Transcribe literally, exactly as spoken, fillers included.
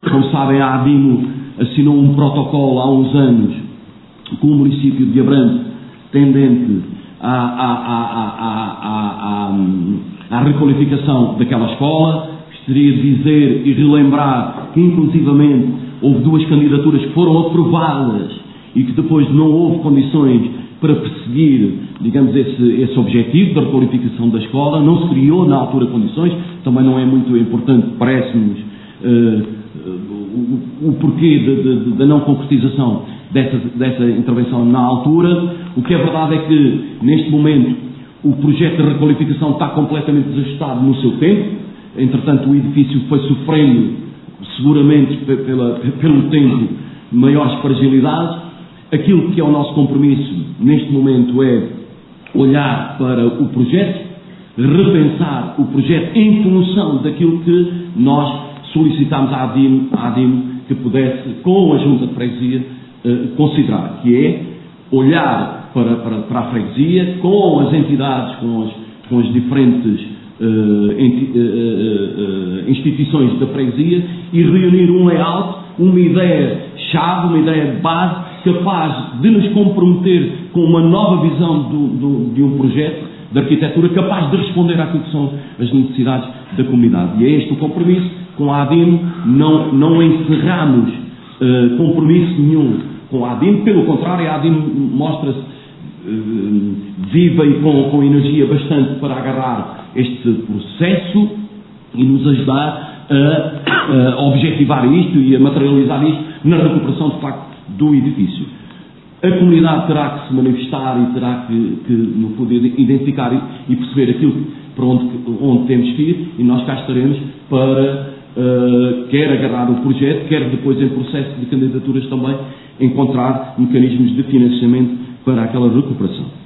Como sabem, a ADIMO assinou um protocolo há uns anos com o município de Abrantes, tendente à, à, à, à, à, à requalificação daquela escola. Gostaria de dizer e relembrar que, inclusivamente, houve duas candidaturas que foram aprovadas e que depois não houve condições para perseguir, digamos, esse, esse objetivo da requalificação da escola. Não se criou na altura condições, também não é muito importante, parece-nos, uh, uh, o, o porquê da não concretização dessa, dessa intervenção na altura. O que é verdade é que, neste momento, o projeto de requalificação está completamente desajustado no seu tempo. Entretanto, o edifício foi sofrendo, seguramente, pela, pelo tempo, maiores fragilidades. Aquilo que é o nosso compromisso, neste momento, é olhar para o projeto, repensar o projeto em função daquilo que nós solicitámos à ADIMO, à ADIMO que pudesse, com a Junta de Freguesia, considerar, que é olhar para, para, para a freguesia, com as entidades, com as, com as diferentes Uh, enti, uh, uh, uh, instituições da freguesia e reunir um layout, uma ideia-chave, uma ideia de base, capaz de nos comprometer com uma nova visão do, do, de um projeto de arquitetura capaz de responder àquilo que são as necessidades da comunidade. E é este o compromisso. Com a ADIMO não, não encerramos uh, compromisso nenhum com a ADIMO, pelo contrário, a ADIMO mostra-se uh, viva e com, com energia bastante para agarrar este processo e nos ajudar a, a objetivar isto e a materializar isto na recuperação, de facto, do edifício. A comunidade terá que se manifestar e terá que, que no fundo, identificar e perceber aquilo para onde, onde temos que ir, e nós cá estaremos para, uh, quer agarrar o projeto, quer depois, em processo de candidaturas também, encontrar mecanismos de financiamento para aquela recuperação.